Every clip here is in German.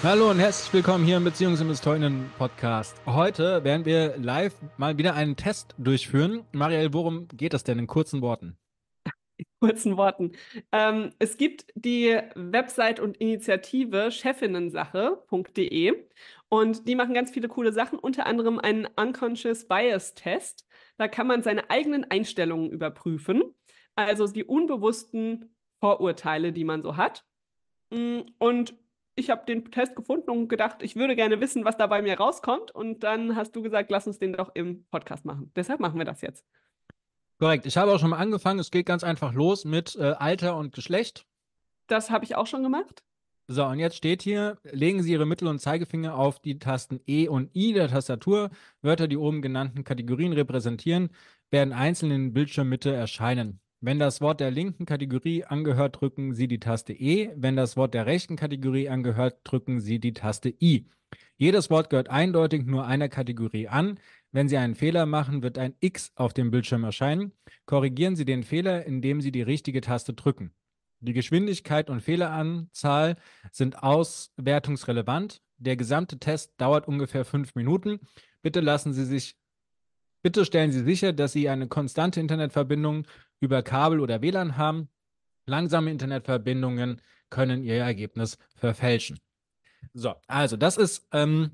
Hallo und herzlich willkommen hier im BeziehungsinvestorInnen-Podcast. Heute werden wir live mal wieder einen Test durchführen. Marielle, worum geht es denn in kurzen Worten? Kurzen Worten. Es gibt die Website und Initiative chefinnensache.de und die machen ganz viele coole Sachen, unter anderem einen Unconscious Bias Test. Da kann man seine eigenen Einstellungen überprüfen, also die unbewussten Vorurteile, die man so hat. Und ich habe den Test gefunden und gedacht, ich würde gerne wissen, was da bei mir rauskommt. Und dann hast du gesagt, lass uns den doch im Podcast machen. Deshalb machen wir das jetzt. Korrekt, ich habe auch schon mal angefangen. Es geht ganz einfach los mit Alter und Geschlecht. Das habe ich auch schon gemacht. So, und jetzt steht hier, legen Sie Ihre Mittel- und Zeigefinger auf die Tasten E und I der Tastatur. Wörter, die oben genannten Kategorien repräsentieren, werden einzeln in Bildschirmmitte erscheinen. Wenn das Wort der linken Kategorie angehört, drücken Sie die Taste E. Wenn das Wort der rechten Kategorie angehört, drücken Sie die Taste I. Jedes Wort gehört eindeutig nur einer Kategorie an. Wenn Sie einen Fehler machen, wird ein X auf dem Bildschirm erscheinen. Korrigieren Sie den Fehler, indem Sie die richtige Taste drücken. Die Geschwindigkeit und Fehleranzahl sind auswertungsrelevant. Der gesamte Test dauert ungefähr 5 Minuten. Bitte lassen Sie sich, bitte stellen Sie sicher, dass Sie eine konstante Internetverbindung über Kabel oder WLAN haben. Langsame Internetverbindungen können Ihr Ergebnis verfälschen. So, also das ist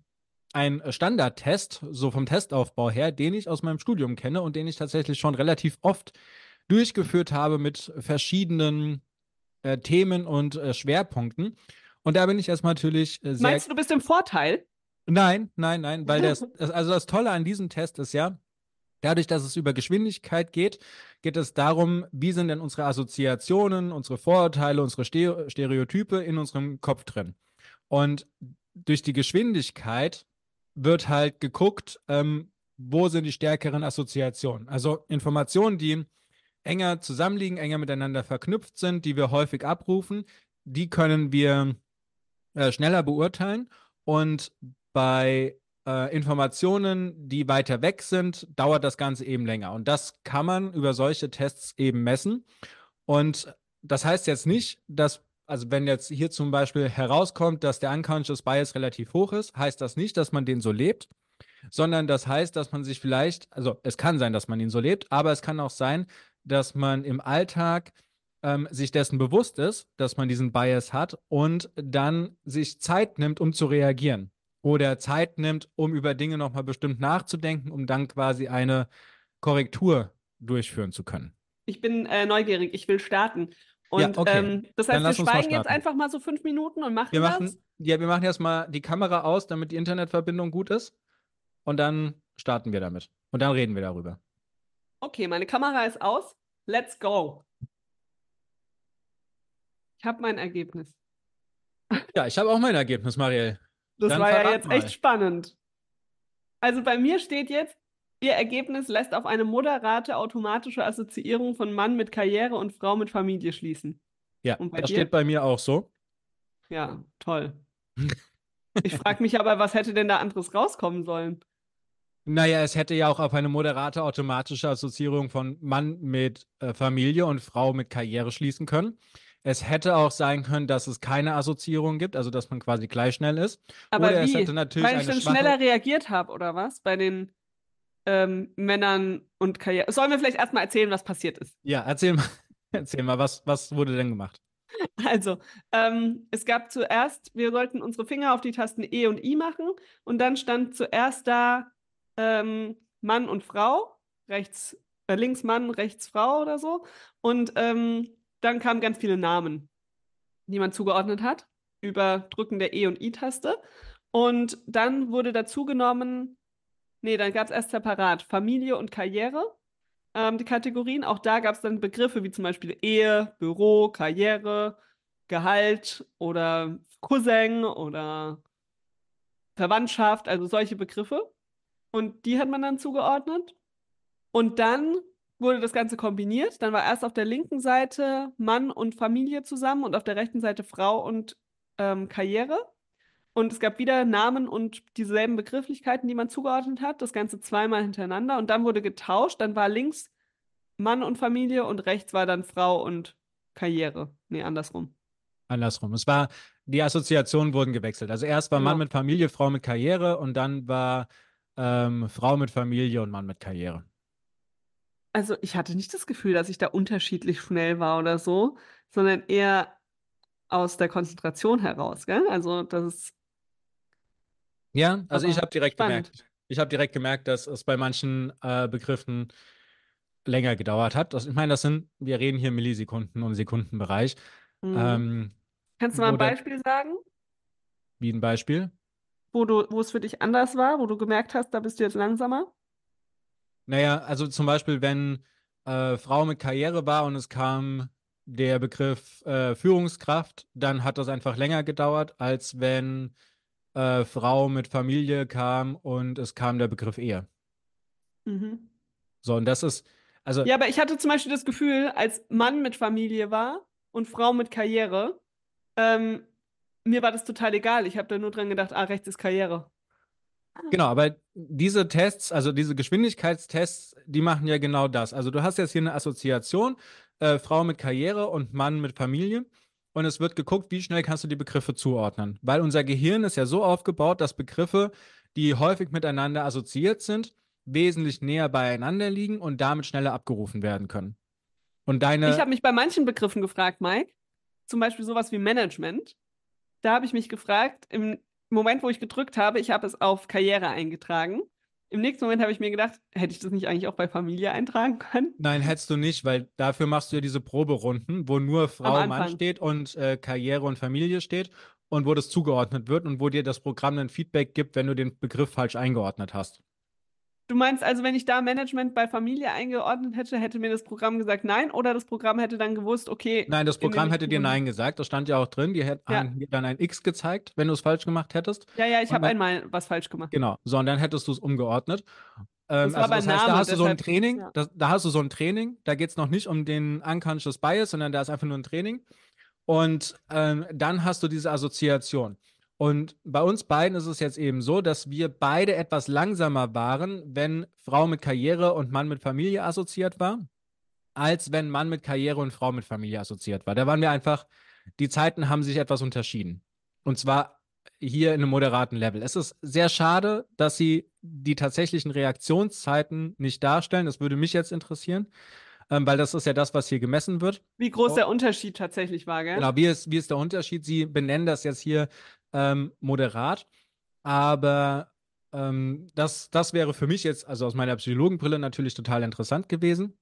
ein Standardtest, so vom Testaufbau her, den ich aus meinem Studium kenne und den ich tatsächlich schon relativ oft durchgeführt habe mit verschiedenen Themen und Schwerpunkten. Und da bin ich erstmal natürlich sehr. Meinst du, du bist im Vorteil? Nein, nein, nein, weil also das Tolle an diesem Test ist ja, dadurch, dass es über Geschwindigkeit geht, geht es darum, wie sind denn unsere Assoziationen, unsere Vorurteile, unsere Stereotype in unserem Kopf drin. Und durch die Geschwindigkeit wird halt geguckt, wo sind die stärkeren Assoziationen. Also Informationen, die enger zusammenliegen, enger miteinander verknüpft sind, die wir häufig abrufen, die können wir schneller beurteilen. Und bei Informationen, die weiter weg sind, dauert das Ganze eben länger. Und das kann man über solche Tests eben messen. Und das heißt jetzt nicht, dass, also wenn jetzt hier zum Beispiel herauskommt, dass der Unconscious Bias relativ hoch ist, heißt das nicht, dass man den so lebt, sondern das heißt, dass man sich vielleicht, also es kann sein, dass man ihn so lebt, aber es kann auch sein, dass man im Alltag sich dessen bewusst ist, dass man diesen Bias hat und dann sich Zeit nimmt, um zu reagieren. Oder Zeit nimmt, um über Dinge nochmal bestimmt nachzudenken, um dann quasi eine Korrektur durchführen zu können. Ich bin neugierig, ich will starten. Ja, Und okay. das Dann heißt, wir lass uns mal schweigen jetzt starten. einfach mal so 5 Minuten und Wir machen das. machen, ja, wir machen erstmal die Kamera aus, damit die Internetverbindung gut ist. Und dann starten wir damit. Und dann reden wir darüber. Okay, meine Kamera ist aus. Let's go. Ich habe mein Ergebnis. Ja, ich habe auch mein Ergebnis, Marielle. Das Dann war ja verrat jetzt echt mal. spannend. Also bei mir steht jetzt, Ihr Ergebnis lässt auf eine moderate automatische Assoziierung von Mann mit Karriere und Frau mit Familie schließen. Ja, Und bei das steht dir? bei mir auch so. Ja, toll. Ich frage mich aber, was hätte denn da anderes rauskommen sollen? Naja, es hätte ja auch auf eine moderate automatische Assoziierung von Mann mit Familie und Frau mit Karriere schließen können. Es hätte auch sein können, dass es keine Assoziierung gibt, also dass man quasi gleich schnell ist. Oder Aber es hätte wie? natürlich Weil ich eine dann schwache. schneller reagiert habe, oder was? Bei den Männern und Karriere. Sollen wir vielleicht erstmal erzählen, was passiert ist? Ja, erzähl mal, erzähl mal, was wurde denn gemacht? Also, es gab zuerst, wir sollten unsere Finger auf die Tasten E und I machen und dann stand zuerst da Mann und Frau, rechts, links Mann, rechts Frau oder so. Und dann kamen ganz viele Namen, die man zugeordnet hat, über Drücken der E und I-Taste. Und dann wurde dazu genommen, nee, dann gab es erst separat Familie und Karriere. Die Kategorien. Auch da gab es dann Begriffe wie zum Beispiel Ehe, Büro, Karriere, Gehalt oder Cousin oder Verwandtschaft, also solche Begriffe. Und die hat man dann zugeordnet. Und dann wurde das Ganze kombiniert. Dann war erst auf der linken Seite Mann und Familie zusammen und auf der rechten Seite Frau und Karriere. Und es gab wieder Namen und dieselben Begrifflichkeiten, die man zugeordnet hat. Das Ganze zweimal hintereinander. Und dann wurde getauscht. Dann war links Mann und Familie und rechts war dann Frau und Karriere. Nee, andersrum. Andersrum. Es war Die Assoziationen wurden gewechselt. Also erst war Mann Genau. mit Familie, Frau mit Karriere und dann war Frau mit Familie und Mann mit Karriere. Also ich hatte nicht das Gefühl, dass ich da unterschiedlich schnell war oder so, sondern eher aus der Konzentration heraus, gell? Also das ist Ja, also ich aber habe direkt spannend. gemerkt. Ich habe direkt gemerkt, dass es bei manchen Begriffen länger gedauert hat. Ich meine, wir reden hier Millisekunden und Sekundenbereich. Mhm. Ähm, Kannst du mal wo ein der, Beispiel sagen, wie ein Beispiel. wo es für dich anders war, wo du gemerkt hast, da bist du jetzt langsamer? Naja, also zum Beispiel, wenn Frau mit Karriere war und es kam der Begriff Führungskraft, dann hat das einfach länger gedauert, als wenn Frau mit Familie kam und es kam der Begriff Ehe. Mhm. So, und das ist, also Ja, aber ich hatte zum Beispiel das Gefühl, als Mann mit Familie war und Frau mit Karriere, ähm, mir war das total egal. Ich habe da nur dran gedacht, ah, rechts ist Karriere. genau, aber diese Tests, also diese Geschwindigkeitstests, die machen ja genau das. Also du hast jetzt hier eine Assoziation, Frau mit Karriere und Mann mit Familie. Und es wird geguckt, wie schnell kannst du die Begriffe zuordnen. Weil unser Gehirn ist ja so aufgebaut, dass Begriffe, die häufig miteinander assoziiert sind, wesentlich näher beieinander liegen und damit schneller abgerufen werden können. Und Ich deine, habe mich bei manchen Begriffen gefragt, Mike, zum Beispiel sowas wie Management. Da habe ich mich gefragt, im Moment, wo ich gedrückt habe, ich habe es auf Karriere eingetragen. Im nächsten Moment habe ich mir gedacht, hätte ich das nicht eigentlich auch bei Familie eintragen können? nein, hättest du nicht, weil dafür machst du ja diese Proberunden, wo nur Am Frau, Mann Anfang. steht und Karriere und Familie steht und wo das zugeordnet wird und wo dir das Programm dann Feedback gibt, wenn du den Begriff falsch eingeordnet hast. Du meinst also, wenn ich da Management bei Familie eingeordnet hätte, hätte mir das Programm gesagt nein oder das Programm hätte dann gewusst, okay, Nein, das in den Programm hätte nächsten dir Runden. Nein gesagt, das stand ja auch drin, Ja, haben dir dann ein X gezeigt, wenn du es falsch gemacht hättest. ja, ja, ich Und habe dann, einmal was falsch gemacht. genau, so, und dann hättest du es umgeordnet. Das war Also bei das heißt, da Name, hast du so ein deshalb, Training, ja. da hast du so ein Training, da geht es noch nicht um den Unconscious Bias, sondern da ist einfach nur ein Training. Und dann hast du diese Assoziation. Und bei uns beiden ist es jetzt eben so, dass wir beide etwas langsamer waren, wenn Frau mit Karriere und Mann mit Familie assoziiert war, als wenn Mann mit Karriere und Frau mit Familie assoziiert war. Da waren wir einfach, die Zeiten haben sich etwas unterschieden. Und zwar hier in einem moderaten Level. Es ist sehr schade, dass sie die tatsächlichen Reaktionszeiten nicht darstellen. Das würde mich jetzt interessieren, weil das ist ja das, was hier gemessen wird. Wie groß der Unterschied tatsächlich war, gell? Genau, wie ist der Unterschied? Sie benennen das jetzt hier moderat, aber das wäre für mich jetzt, also aus meiner Psychologenbrille, natürlich total interessant gewesen.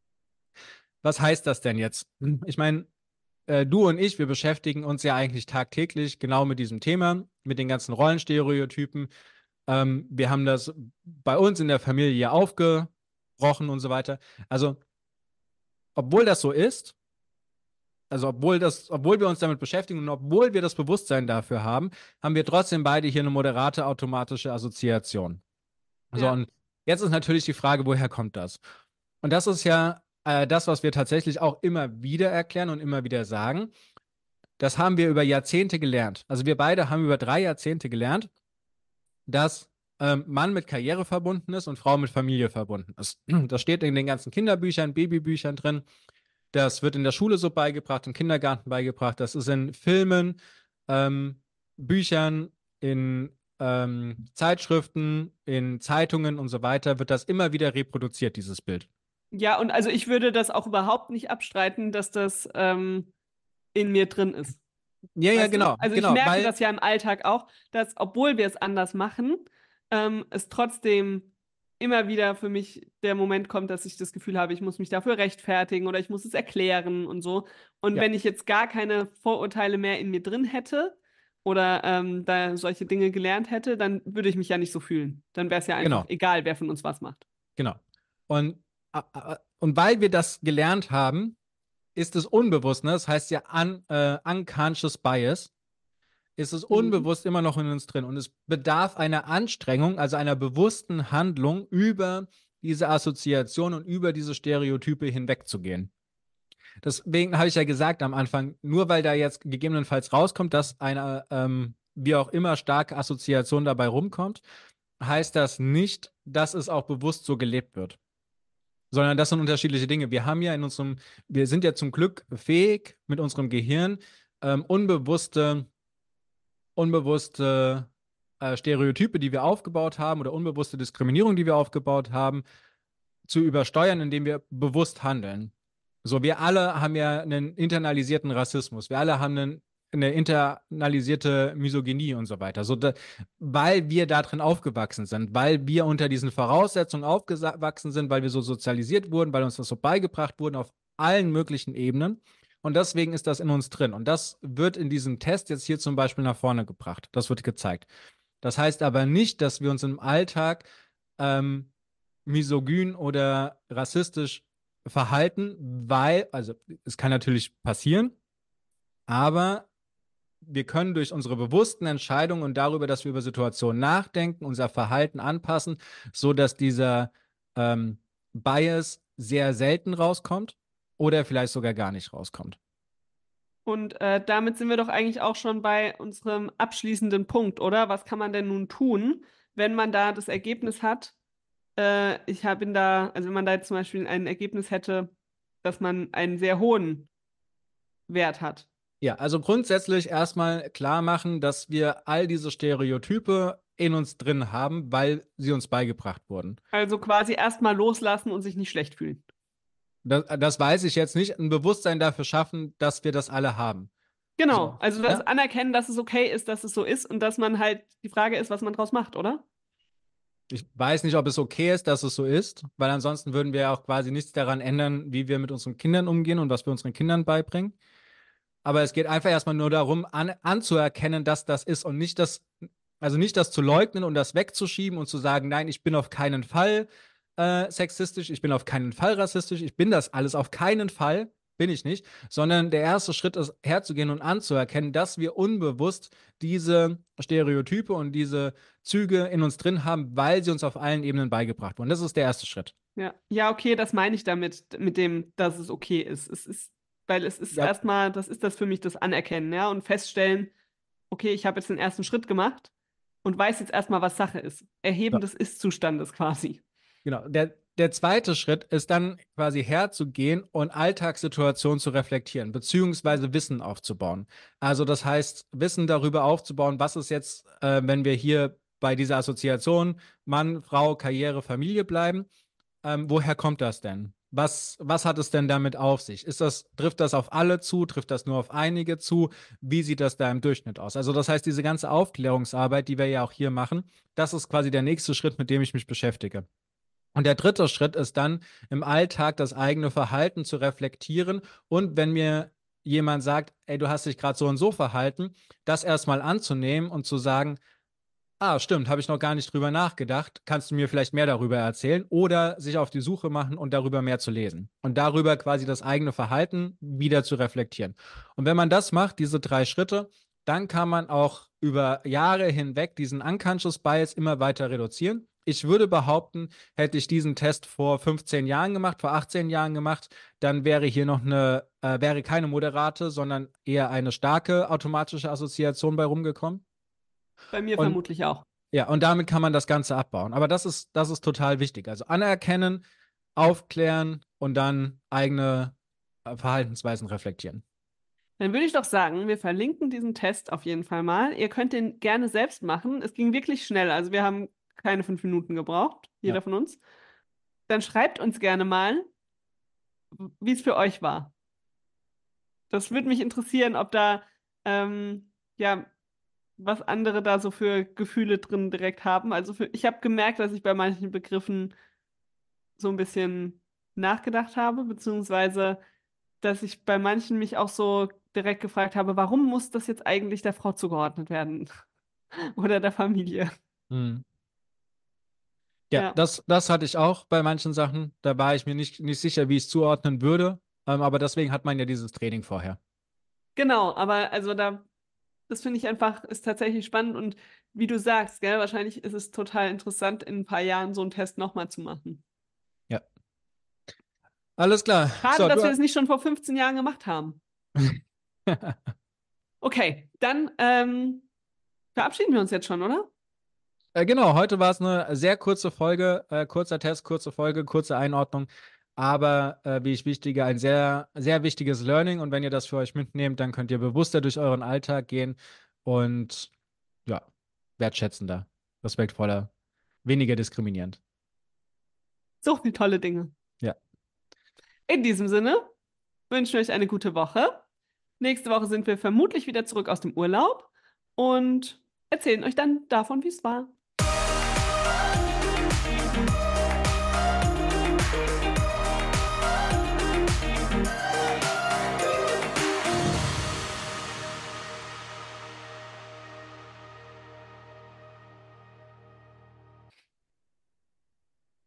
Was heißt das denn jetzt? Ich meine, du und ich, wir beschäftigen uns ja eigentlich tagtäglich genau mit diesem Thema, mit den ganzen Rollenstereotypen. Wir haben das bei uns in der Familie ja aufgebrochen und so weiter. Also, obwohl das so ist, also obwohl wir uns damit beschäftigen und obwohl wir das Bewusstsein dafür haben, haben wir trotzdem beide hier eine moderate automatische Assoziation. So, Ja. und jetzt ist natürlich die Frage, woher kommt das? Und das ist ja das, was wir tatsächlich auch immer wieder erklären und immer wieder sagen. Das haben wir über Jahrzehnte gelernt. Also wir beide haben über 3 Jahrzehnte gelernt, dass Mann mit Karriere verbunden ist und Frau mit Familie verbunden ist. Das steht in den ganzen Kinderbüchern, Babybüchern drin. Das wird in der Schule so beigebracht, im Kindergarten beigebracht. Das ist in Filmen, ähm, Büchern, in Zeitschriften, in Zeitungen und so weiter, wird das immer wieder reproduziert, dieses Bild. Ja, und also ich würde das auch überhaupt nicht abstreiten, dass das in mir drin ist. Ja, ja, Weißt du? genau, Also ich genau, merke weil, das ja im Alltag auch, dass, obwohl wir es anders machen, es trotzdem immer wieder für mich der Moment kommt, dass ich das Gefühl habe, ich muss mich dafür rechtfertigen oder ich muss es erklären und so. Und ja, wenn ich jetzt gar keine Vorurteile mehr in mir drin hätte oder da solche Dinge gelernt hätte, dann würde ich mich ja nicht so fühlen. Dann wäre es ja einfach genau, egal, wer von uns was macht. genau. Und weil wir das gelernt haben, ist es unbewusst, ne? Das heißt ja unconscious bias, ist es Mhm. unbewusst immer noch in uns drin. Und es bedarf einer Anstrengung, also einer bewussten Handlung über diese Assoziation und über diese Stereotype hinwegzugehen. Deswegen habe ich ja gesagt am Anfang, nur weil da jetzt gegebenenfalls rauskommt, dass eine, wie auch immer, starke Assoziation dabei rumkommt, heißt das nicht, dass es auch bewusst so gelebt wird. Sondern das sind unterschiedliche Dinge. Wir sind ja zum Glück fähig, mit unserem Gehirn unbewusste unbewusste Stereotype, die wir aufgebaut haben oder unbewusste Diskriminierung, die wir aufgebaut haben, zu übersteuern, indem wir bewusst handeln. So, wir alle haben ja einen internalisierten Rassismus. Wir alle haben eine internalisierte Misogynie und so weiter. So, weil wir da drin aufgewachsen sind, weil wir unter diesen Voraussetzungen aufgewachsen sind, weil wir so sozialisiert wurden, weil uns das so beigebracht wurde auf allen möglichen Ebenen. Und deswegen ist das in uns drin. Und das wird in diesem Test jetzt hier zum Beispiel nach vorne gebracht. Das wird gezeigt. Das heißt aber nicht, dass wir uns im Alltag misogyn oder rassistisch verhalten, weil, also es kann natürlich passieren, aber wir können durch unsere bewussten Entscheidungen und darüber, dass wir über Situationen nachdenken, unser Verhalten anpassen, so dass dieser Bias sehr selten rauskommt oder vielleicht sogar gar nicht rauskommt. Und damit sind wir doch eigentlich auch schon bei unserem abschließenden Punkt, oder? Was kann man denn nun tun, wenn man da das Ergebnis hat? Also wenn man da jetzt zum Beispiel ein Ergebnis hätte, dass man einen sehr hohen Wert hat. Ja, also grundsätzlich erstmal klar machen, dass wir all diese Stereotype in uns drin haben, weil sie uns beigebracht wurden. Also quasi erstmal loslassen und sich nicht schlecht fühlen. Das weiß ich jetzt nicht. Ein Bewusstsein dafür schaffen, dass wir das alle haben. Genau, So, also das ja? Anerkennen, dass es okay ist, dass es so ist und dass man halt, die Frage ist, was man draus macht, oder? Ich weiß nicht, ob es okay ist, dass es so ist, weil ansonsten würden wir ja auch quasi nichts daran ändern, wie wir mit unseren Kindern umgehen und was wir unseren Kindern beibringen. Aber es geht einfach erstmal nur darum, anzuerkennen, dass das ist und nicht das, also nicht das zu leugnen und das wegzuschieben und zu sagen, nein, ich bin auf keinen Fall sexistisch, ich bin auf keinen Fall rassistisch, ich bin das alles auf keinen Fall, bin ich nicht, sondern der erste Schritt ist herzugehen und anzuerkennen, dass wir unbewusst diese Stereotype und diese Züge in uns drin haben, weil sie uns auf allen Ebenen beigebracht wurden. Das ist der erste Schritt. Ja, ja, okay, das meine ich damit, mit dem, dass es okay ist. Weil es ist Ja, erstmal, das ist das für mich das Anerkennen, ja, und feststellen, okay, ich habe jetzt den ersten Schritt gemacht und weiß jetzt erstmal, was Sache ist. Erheben ja. des Ist-Zustandes quasi. Genau. Der zweite Schritt ist dann quasi herzugehen und Alltagssituationen zu reflektieren, beziehungsweise Wissen aufzubauen. Also das heißt, Wissen darüber aufzubauen, was ist jetzt, wenn wir hier bei dieser Assoziation Mann, Frau, Karriere, Familie bleiben, woher kommt das denn? Was hat es denn damit auf sich? Trifft das auf alle zu? Trifft das nur auf einige zu? Wie sieht das da im Durchschnitt aus? Also das heißt, diese ganze Aufklärungsarbeit, die wir ja auch hier machen, das ist quasi der nächste Schritt, mit dem ich mich beschäftige. Und der dritte Schritt ist dann im Alltag das eigene Verhalten zu reflektieren. Und wenn mir jemand sagt, ey, du hast dich gerade so und so verhalten, das erstmal anzunehmen und zu sagen, ah, stimmt, habe ich noch gar nicht drüber nachgedacht. Kannst du mir vielleicht mehr darüber erzählen? Oder sich auf die Suche machen und darüber mehr zu lesen. Und darüber quasi das eigene Verhalten wieder zu reflektieren. Und wenn man das macht, diese drei Schritte, dann kann man auch über Jahre hinweg diesen Unconscious Bias immer weiter reduzieren. Ich würde behaupten, hätte ich diesen Test vor 15 Jahren gemacht, vor 18 Jahren gemacht, dann wäre hier noch wäre keine moderate, sondern eher eine starke automatische Assoziation bei rumgekommen. Bei mir Und vermutlich auch. ja, und damit kann man das Ganze abbauen. Aber das ist total wichtig. Also anerkennen, aufklären und dann eigene Verhaltensweisen reflektieren. Dann würde ich doch sagen, wir verlinken diesen Test auf jeden Fall mal. Ihr könnt den gerne selbst machen. Es ging wirklich schnell. Also wir haben keine 5 Minuten gebraucht, Ja. jeder von uns. Dann schreibt uns gerne mal, wie es für euch war. Das würde mich interessieren, ob da, ja, was andere da so für Gefühle drin direkt haben. Ich habe gemerkt, dass ich bei manchen Begriffen so ein bisschen nachgedacht habe, beziehungsweise, dass ich bei manchen mich auch so direkt gefragt habe, warum muss das jetzt eigentlich der Frau zugeordnet werden oder der Familie? Hm. Ja, Ja, das hatte ich auch bei manchen Sachen. Da war ich mir nicht sicher, wie ich es zuordnen würde. Aber deswegen hat man ja dieses Training vorher. genau, aber also das finde ich einfach, ist tatsächlich spannend und wie du sagst, gell, wahrscheinlich ist es total interessant, in ein paar Jahren so einen Test nochmal zu machen. Ja. Alles klar. Schade, So, dass wir du. das nicht schon vor 15 Jahren gemacht haben. Okay, dann verabschieden wir uns jetzt schon, oder? Genau, heute war es eine sehr kurze Folge, kurzer Test, kurze Folge, kurze Einordnung, aber wie ich wichtige, ein sehr, sehr wichtiges Learning und wenn ihr das für euch mitnehmt, dann könnt ihr bewusster durch euren Alltag gehen und ja, wertschätzender, respektvoller, weniger diskriminierend. So viele tolle Dinge. Ja. In diesem Sinne wünschen wir euch eine gute Woche. Nächste Woche sind wir vermutlich wieder zurück aus dem Urlaub und erzählen euch dann davon, wie es war.